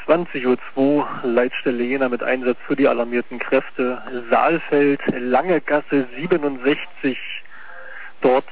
20:02 Uhr, Leitstelle Jena mit Einsatz für die alarmierten Kräfte. Saalfeld, Lange Gasse 67, dort